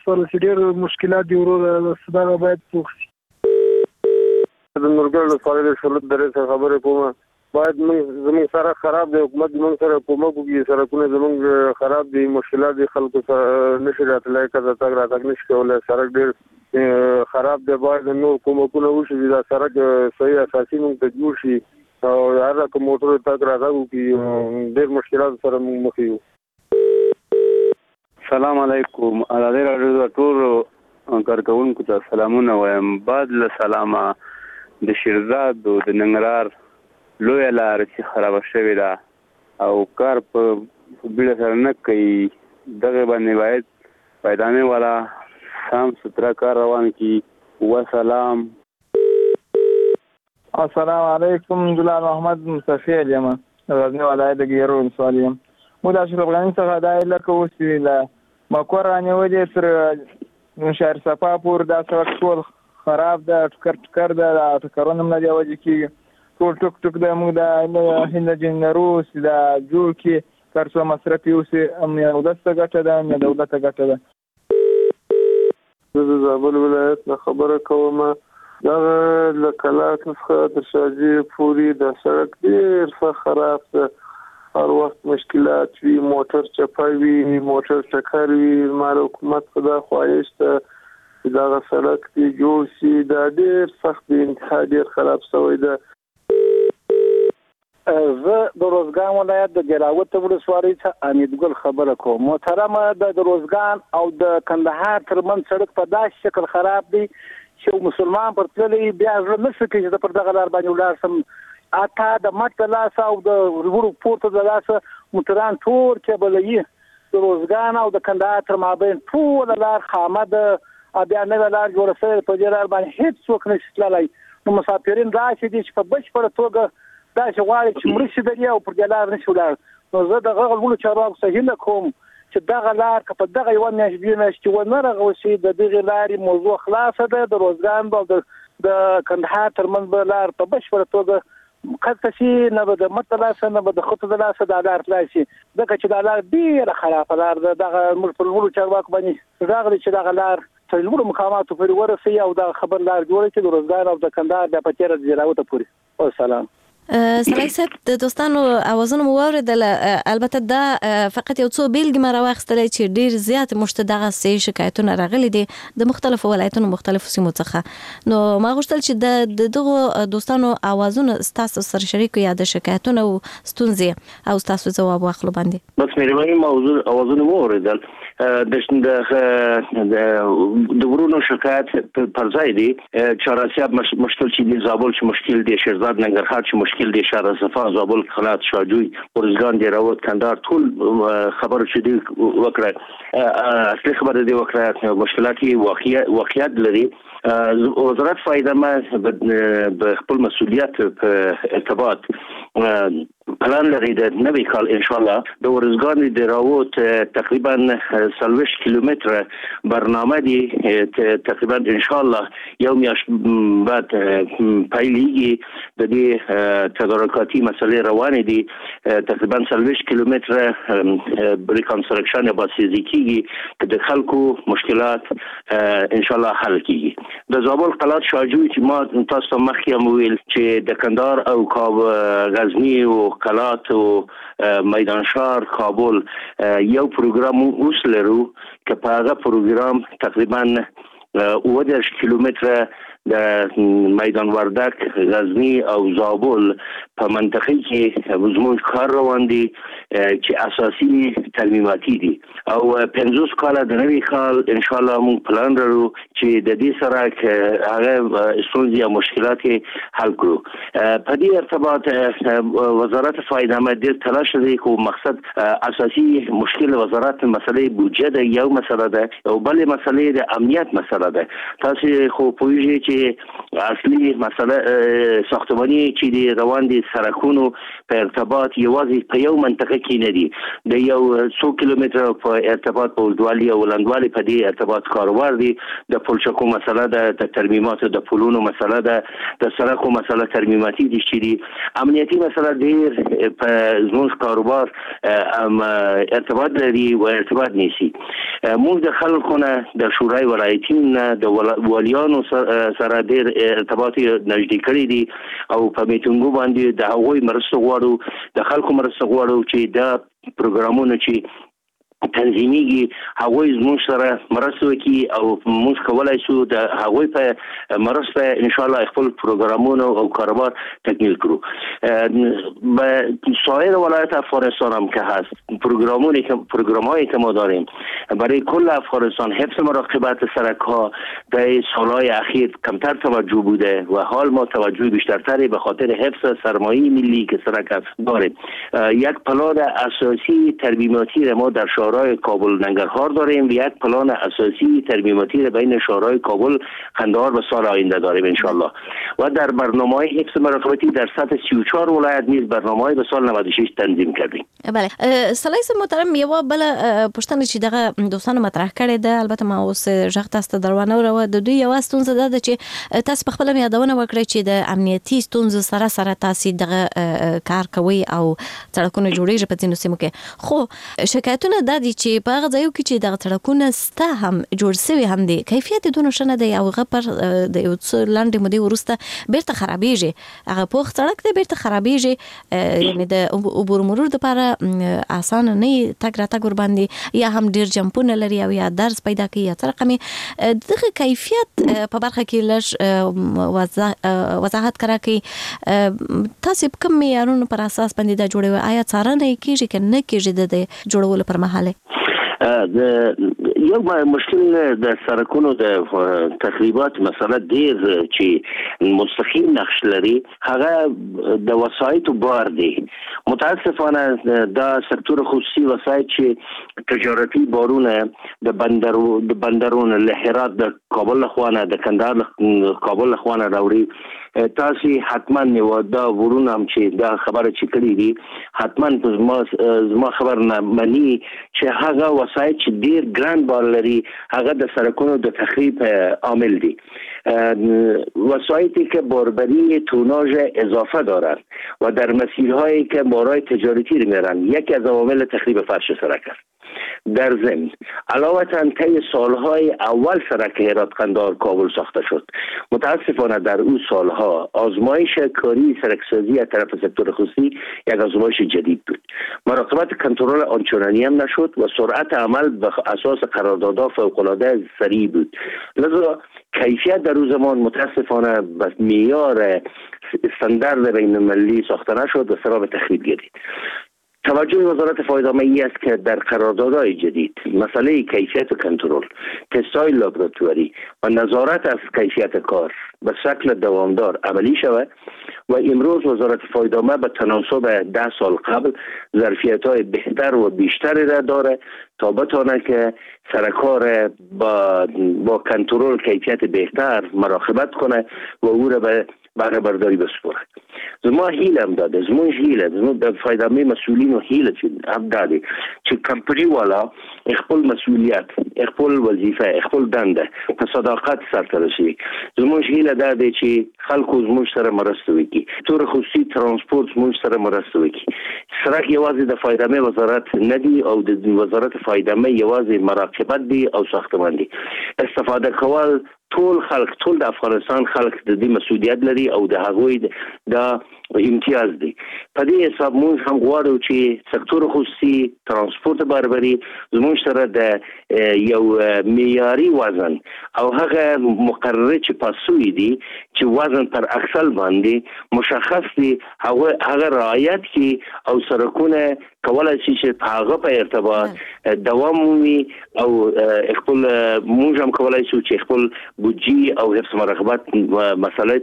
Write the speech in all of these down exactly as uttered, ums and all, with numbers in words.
سره چې ډېر مشکلات دي وروره دا باید پوښ شي. د نورګل سره د شلت درې څخه خبرې کوم باید موږ زموږ سره خراب دی حکومت موږ سره کومه کوي سرکونه زموږ خراب دي مشکلات دي خلکو سره نشي راتلای کړه تاګ راتګ نشي کولای سرک ډېر خراب دی باید نو کومه کومه وشي دا سرک صحیح اساسي موږ ته جوړ شي او هر کوم موټر تاګ راتګ کوي ډېر مشکلات سره موږ مخ یو. السلام علیکم علي راډیو ټول کارکونکو ته سلامونه وایم. بعد له سلامه د شیرزاد د ننګرهار لوی لار چې خراب شوې ده او کار په بیړه سره نه کوي دغه باندې باید پیدانه والا سام سترا کار روان کی. وسلام. السلام علیکم جلال محمد مصطفی یم غزنی ولایت ګیرو ولسوالیم. موږ د اشرف غنی څخه د لکه وسیله مکور رانیولې تر شهر صفا پور دا سړک ټول خراب ده ټکر ټکر ده ټکرونه نه دی وځي کی ټول ټک ټک د موږ د هند جنروس د جوړ کې کارڅو مصرف یو سي ام یو دسته ګټه ده ام دولت ګټه ده. زه زابل ولایت نه خبره کوم دا لکلاک څخه تر شاجي پوری د سړک ډیر څه خراب ده هر وخت مشکلات وی موټر چپاوي موټر ټکر وی مال حکومت خدا خواهش ته دا سړک دی جوړ شي دا ډیر سخت دی انتها ډیر خراب شوی ده. زه د روزګان ولایت د جلاوت ولسوالۍ څخه امیدګل خبره کوم. محترمه د روزګان او د کندهار ترمنځ سړک په داسې شکل خراب دی چې مسلمان پر تللی بیا زړه نه شي چې پر دغه لار باندې ولاړ سم اته د مټ لاس او د ورو پورته د لاس موټران ټول کېبلې د روزګان او د کندهار تر مابین ټول لار خامه ده بیا نه لار جوړه شوې په دې لار باندې هیڅ څوک نشي تللی نو مسافرین راشي دي چې په بشپړه توګه دا چې غواړي چې مرشي دی او پر دې لار نشي ولاړ نو زه دغه غوړو چارواکو صحیح نه کوم چې دغه لار که په دغه یو میاشت دوه میاشتې ونه رغوي د دغه لارې موضوع خلاصه ده د روزګان او د کندهار ترمنځ به لار په بشپړه توګه قد شي نه به د متلاسه نه به د خطو د لاسه د لار تلاشي دغه چې د لار ډیره خرابه لار ده دغه موږ په غوړو چارواکو باندې راغلي چې دغه لار تر لوړو مقاماتو پورې ورسي او د خبر لار جوړ کړي د روزګان او د کندهار د پچیر د جلاوت پورې. والسلام. سلای صاحب د دوستانو اوازونه مو واوریدل البته دا فقط یو څو بیلګې ما راوخستلې چې ډیر زیات مشته دغه سي شکایتونه راغلي دي د مختلفو ولایتونو مختلفو سیمو څخه نو ما غوښتل چې د دغه دوستانو اوازونه تاسو سره شریک یا د شکایتونو او ستونزې او تاسو ځواب واخلو باندې. بس مېرمنې موضوع اوازونه مو اوریدل د د ورونو شکایت پر ځای دي چارسیاب مشکل چې دی زابل چې مشکل دی شیرزاد ننګرهار چې مشکل دی شهر صفا زابل خلات شاجوی ورزګان دی راوت کندهار ټول خبر چې دی وکړه اصلي خبره دی وکړه مشکلات واقعیت لري. وزارت فایده ما به خپل مسؤلیت په ارتباط پلان لري د نوي کال ان شاء الله د ورزګان د راوت تقریبا سلوش کیلومتر برنامه دی تقریبا ان شاء الله یوم یاش بعد پایلیږي د دې تدارکاتی مسئله روانه دي تقریبا سلوش کیلومتر ریکنستراکشن باسیزی کیږي د خلکو مشکلات ان شاء الله حل کیږي. د زابل قلات شاجوی چې ما تاسو مخکې ویل چې د کندهار او کاب غزنی او قلات او میدان شهر کابل یو پروګرام اوس لرو چې په هغه پروګرام تقریبا اووه دېرش کیلومتره د میدان وردک غزنی او زابل په منطقه کې زموږ کار روان دي چې اساسي ترمیماتي دي او پنځوس کال د نوي کال ان شاء الله موږ پلان لرو چې د دې سره هغه ستونزې او مشکلات حل کړو. په دې ارتباط وزارت فایده مند تلاش کوي کوم مقصد اساسي مشکل وزارت مسئله بودجه ده یو مسله ده او بل مسئله د امنیت مسله ده. تاسو خو پوهیږئ چې چې اصلي مسله ساختماني چې دی روان دي سرکونو په ارتباط یوازې په یو منطقه کې نه دي د یو څو کیلومتر په ارتباط په اوږدوالي او لنډوالي په دې ارتباط کاروبار دي د پلچکو مسله ده د ترمیماتو د پلونو مسله ده د سرکو مسله ترمیماتي دي چې دي امنیتي مسله ډیر په زموږ کاروبار ارتباط لري او ارتباط نیسي موږ د خلکو نه د شورای ولایتي نه د والیانو سره ډیر ارتباط نږدې کړی دي او په میټینګو باندې د هغوی مرسته غواړو د خلکو مرسته غواړو چې دا پروګرامونه چې تنظیمیږي هغوی زموږ سره مرسته وکړي او موږ کولی شو د هغوی په مرسته انشاءالله خپل پروګرامونه او کاروبار تکمیل کړو به سایر ولایت افغانستان هم که هست پروگرامونی که پروگرامایی که ما داریم برای کل افغانستان حفظ مراقبت سرک‌ها در سالهای اخیر کمتر توجه بوده و حال ما توجه بیشترتری به خاطر حفظ سرمایه ملی که سرک داریم یک پلان اساسی ترمیماتی ما در شهرهای کابل ننگرهار داریم و یک پلان اساسی ترمیماتی بین شهرهای کابل قندهار به سال آینده داریم انشالله و در برنامه حفظ مراقبتی در سطح سی و چهار ولایت نیز برنامه به سال نود و شش تنظیم کردیم. بله سلایس محترم یو بل پښتنه چې دغه دوستانو مطرح کړي ده البته ما اوس ژغ تاسو دروانه ورو د دوی یو ستونزه ده چې تاسو په خپل یادونه وکړئ چې د امنیتي ستونزو سره سره تاسو دغه کار کوي او سړکونه جوړیږي په ځینو سیمو کې خو شکایتونه د دي چې په هغه ځایو کې چې دغه سړکونه ستا هم جوړ شوي هم دي کیفیت دونه شنه دی او غپر د یو څو لاندې مودې وروسته بیرته خرابېږي هغه پوخ سړک دی بیرته خرابېږي یعنی د عبور مرور دپاره اسانه نه تګ راتګ ورباندې یا هم ډېر جمپونه لري او یا درز پیدا کوي یا څه رقمې دغه کیفیت په برخه کې لږ وضاحت کراکوي تاسو په کوم معیارونو پر اساس باندې دا جوړوي آیا څارنه یې کېږي که نه کېږي د جوړولو پر مهال یو مشکل د سرکونو د تخریبات مسله ډیر چې مستقیم نقش لري هغه د وسایطو بار دی متاسفانه دا سکتور خصوصي وسایط چې تجارتي بارونه د بندرو د بندرونو له هرات د کابل خوانه د کندهار کابل خوانه راوړي تاسو حتما نو دا ورونه هم چې دا خبره چې کړی دي حتما زما زما خبر نه مني چې هغه وسایط چې ډیر ګران بار لري هغه د سرکونو د تخریب عامل دي وسایطی که باربری توناژ اضافه دارند و در مسیرهایی که بارهای تجارتی رو میرن یکی از عوامل تخریب فرش سرک است در ضمن علاوه طی سالهای اول سرک هرات قندهار کابل ساخته شد متاسفانه در اون سالها آزمایش کاری سرکسازی از طرف سکتور خصوصی یک آزمایش جدید بود مراقبت کنترل آنچنانی هم نشد و سرعت عمل به اساس قراردادها فوق‌العاده سریع بود لذا کیفیت در روز زمان متاسفانه به معیار استاندارد بین المللی ساخته نشد و سبب تخریب گردید توجه وزارت فایده‌آمدی ای است که در قراردادهای جدید مسئله کیفیت و کنترل تست‌های لابراتواری و نظارت از کیفیت کار به شکل دوامدار عملی شود و امروز وزارت فایده‌آمدی به تناسب ده سال قبل ظرفیت‌های بهتر و بیشتری را داره تا بتونه که سرکار با با کنترل کیفیت بهتر مراقبت کنه و او را به بهره برداری بسپره زما هیله هم داده زمون هیله زمون د فایده‌آمدی مسئولین و هیله چې هم داده چې کمپنی والا خپل مسئولیت خپل وظیفه خپل دنده په صداقت سرته رسوي زمون هیله داده چې خلکو زمون سره مرسته وکړي تور خصوصي ترانسپورت زمون سره مرسته وکړي سرک یوازې د فایده‌آمدی وزارت ندی او د وزارت فایده‌آمدی یوازې مراقبت دی او ساختمان دی استفاده کول ټول خلک ټول د افغانستان خلک د دې مسؤلیت لري او د هغوی د امتیاز دی په دې حساب موږ هم غواړو چې سکتور خصوصي ترانسپورت برابري زموږ سره د یو معیاري وزن او هغه مقرره چې پاسوي دي چې وزن پر اکسل باندې مشخص دي هغه هغه رعایت کی او سرکونه کولای شي چې په هغه په ارتباط دوام ومي او خپل موږ هم کولای شو چې خپل بودجې او حفظ مراقبت مسئله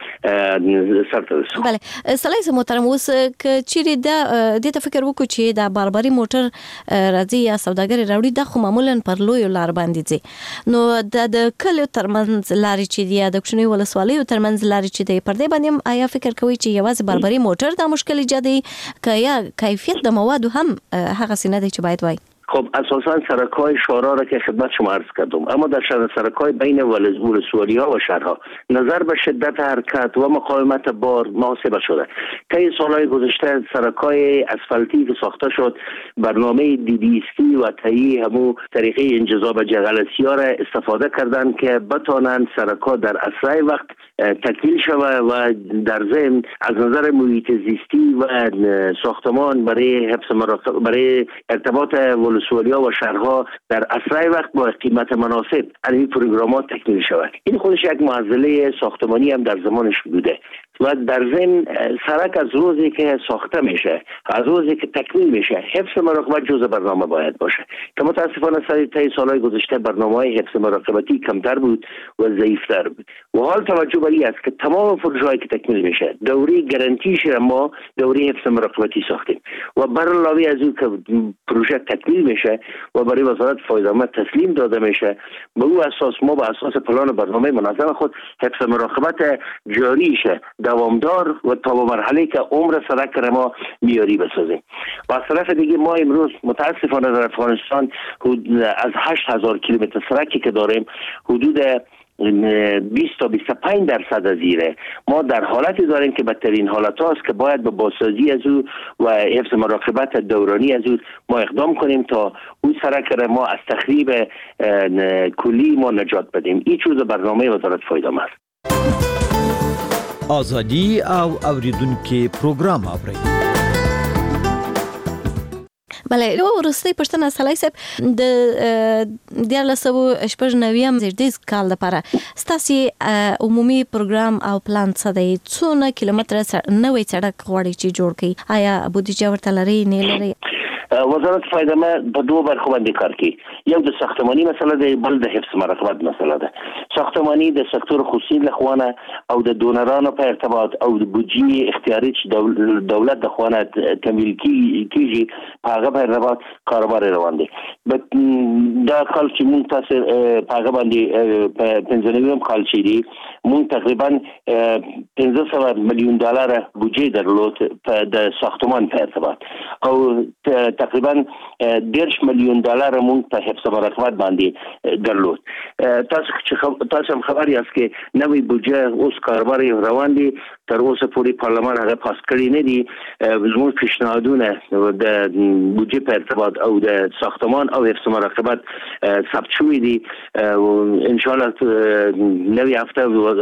ته سره رسو. بله سلای محترم اوس ک چیرې دا د ته فکر وکړو چې دا باربري موټر راځي یا سوداګر راوړي د خو معمولا پر لوی لار باندې ځي نو د کلیو ترمنځ لارې چې دی د کوچنیو ولسوالیو ترمنځ لارې چې دی پر دې باندې آیا فکر کوي چې یوازې باربري موټر دا مشکل ایجادوي که یا کیفیت د موادو هم هغه سینه دی چې باید وای؟ خب اساسا سرکای شورا را که خدمت شما عرض کردم، اما در شهر سرکای بین ولسوالی ها و شهرها نظر به شدت حرکت و مقاومت بار محاسبه شده. طی سالهای گذشته سرکای اسفالتی که ساخته شد برنامه دیدیستی و تهیه همو طریقه انجذاب جغلسی ها را استفاده کردند که بتانند سرکا در اسرع وقت تکمیل شود و در ضمن از نظر محیط زیستی و ساختمان برای حفظ مراقبت برای ارتباط ولسوالی‌ها و شهرها در اسرع وقت با قیمت مناسب این پروگرامات تکمیل شود. این خودش یک معضله ساختمانی هم در زمانش بوده و در ضمن سرک از روزی که ساخته میشه از روزی که تکمیل میشه حفظ مراقبت جزء برنامه باید باشه که متاسفانه سری طی سالهای گذشته برنامه‌های حفظ مراقبتی کمتر بود و ضعیفتر بود و حال توجه بر این است که تمام پروژه‌ای که تکمیل میشه دوره گارانتیش ما دوره حفظ مراقبتی ساختیم و بر علاوه از اون که پروژه تکمیل میشه و برای وزارت فایده‌آمد تسلیم داده میشه به او اساس ما به اساس پلان برنامه منظم خود حفظ مراقبت جاری شه دوامدار و تا به مرحله که عمر سرک را ما میاری بسازیم. و از طرف دیگه ما امروز متاسفانه در افغانستان از هشت هزار کیلومتر سرکی که داریم حدود بیست تا بیست و پنج درصد از ایره ما در حالتی داریم که بدترین حالت هاست که باید به بازسازی از او و حفظ مراقبت دورانی از او ما اقدام کنیم تا اون سرک را ما از تخریب کلی ما نجات بدیم. این چیز برنامه وزارت فایده‌آمد است. آزادی او اوریدونکو پروګرام اورئ. بله یو ورسته پښتنه سلای صاحب د دیارلس سوه شپږ نویم زیږدیز کال لپاره ستاسو عمومي پروګرام او پلان څه دی؟ څونه کیلومتره نوې سړک غواړي چې جوړ کړي؟ آیا بودیجه ورته لري نه لري؟ وزارت فایده‌آمد په دوه برخو باندې کار کوي. یو د ساختماني مسله ده، بل د حفظ مراقبت مسله ده. ساختماني د سکتور خصوصي لخوانه او د دونرانو په ارتباط او د بودجې اختیاري چې دولت د خوانه تمویل کیږي په هغه په ارتباط کاروبار روان دي. دا کال چې مونږ تاسو په هغه باندې په پنځه نویم کال چې دي مونږ تقریبا پنځه سوه میلیون ډالر بودجې درلود د ساختمان په ارتباط او تقریبا دېرش میلیون ډالر مونږ په حفظ مراقبت باندې درلود. تاسو چې تاسو هم خبر یاست چې نوې بودجه اوس کاروبار روان دي، تر اوسه پورې پارلمان هغه پاس کړی نه دي. زموږ پیشنهادونه د بودجه په ارتباط او د ساختمان او حفظ مراقبت ثبت شوی دي. ان شاء الله نوې هفته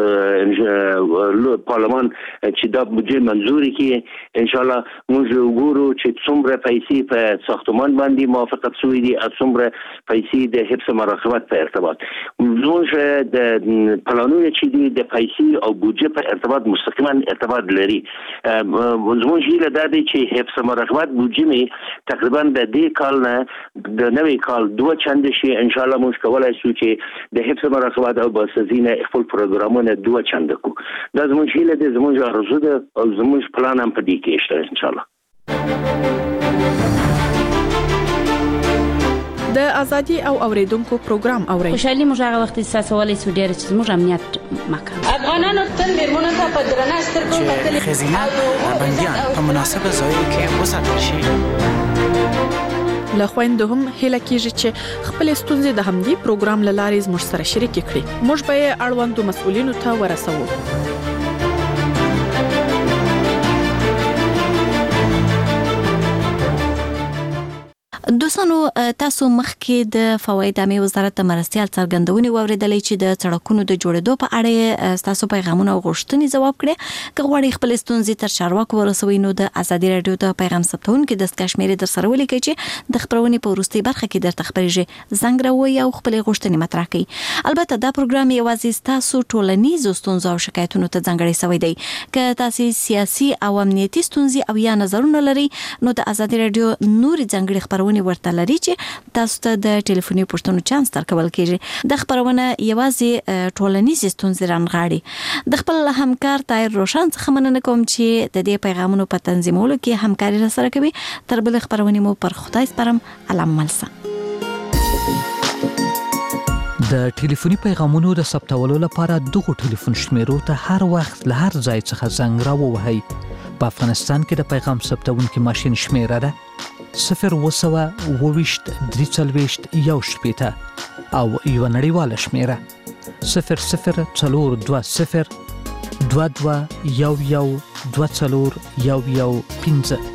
پارلمان چې دا بودجه منظوري کړي ان شاء الله موږ وګورو چې څومره پیسې په ساختمان باندې موافقت شوی دي او څومره پیسې د حفظ مراقبت په ارتباط. موږ د پلانونو چې دي د پیسې او بودجه په ارتباط مستقیما ارتباط لري. زموږ هیله دا دی چې حفظ مراقبت بودجه می تقریبا د دې کال نه د نوې کال دوه چند شي. ان شاء الله موږ کولای شو چې د حفظ مراقبت او بازسازی نه خپل پروګرامونه دوه چند کو. دا زموږ هیله ده، زموږ ارزو ده او زموږ پلان هم په دې کې شته ان شاء الله. د ازادي او اوریدونکو پروګرام اوري. خوشحالي موږ هغه وخت احساسولای سو ډیر چې موږ امنیت مکه افغانانو تل میرمنو ته په درنښت سترګو کتل. خزینه بنديان په مناسبه ځایو کې وساتل شي. له خويندو هم هله کیږي چې خپل ستونزې د همدې پروګرام له لارې زموږ سره شریک کړي. موږ به یې اړوندو مسؤلینو ته ورسوو. دو دوستانو تاسو مخکې د فواید عامه وزارت د مرستيال څرګندونې واوریدلې چې د سړکونو د جوړېدو په اړه تاسو پیغامونه او غوښتنې جواب کړې که غواړئ خپل ستونزې تر چارواکو ورسوي نو د ازادي رادیو د پیغام ثبتونکو د کشمیر در سره ولیکئ چې د خبرونې په وروستي برخه کې درته خبرېږي زنګ راوړئ او خپل غوښتنې مطرح کړئ. البته دا پروګرام یوازې تاسو ټولنیزو ستونزو او شکایتونو ته ځانګړی شوی دی. که تاسو سیاسي او امنیتي ستونزې او یا نظرونه لري نو د ازادي رادیو نوري ځانګړي خبرونه ورته لري چې تاسو ته د ټلیفوني پوښتنو چانس درکول کیږي. د خبرونه یوازې ټولنیز ستونزې رانغاړي. د خپل همکار طاهر روشن څخه مننه کوم چې د دې پیغامونو په تنظیمولو کې همکاري سره کوي. تر بل خبرونه مو پر خدای سپارم. علام ملسا. د ټلیفوني پیغامونو د ثبتولو لپاره دغه ټلیفون شمیرو ته هر وخت له هر ځای څخه زنګ راووهئ. په افغانستان کې د پیغام ثبتونکو ماشين شمیره ده صفر وسوه وویشت درې څلوېښت یو شپېته او یو نړیواله شمیره صفر صفر څلور دوه صفر دوه دوه یو یو دوه څلور یو یو پنځه.